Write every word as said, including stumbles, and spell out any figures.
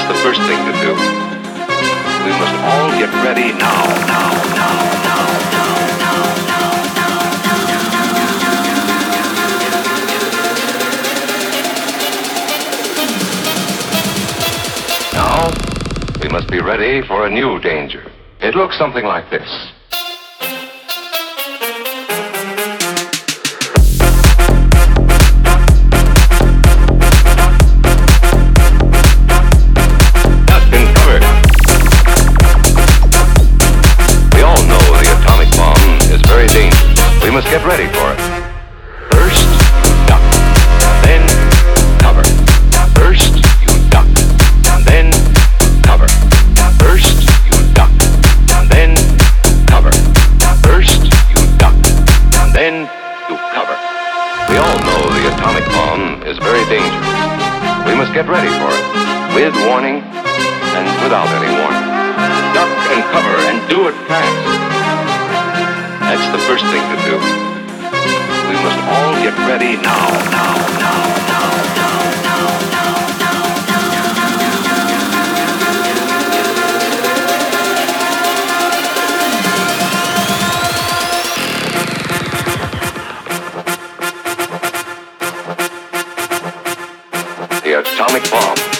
the first thing to do. We must all get ready now, now, now, now, now, now, now, now. Now, we must be ready for a new danger. It looks something like this. We must get ready for it. First, you duck, then cover. First, you duck, then cover. First, you duck, then cover. First, you duck, then you cover. We all know the atomic bomb is very dangerous. We must get ready for it, with warning and without any warning. Duck and cover and do it fast. That's the first thing to do. We must all get ready now, now, now, now, now, now, now, now. The atomic bomb.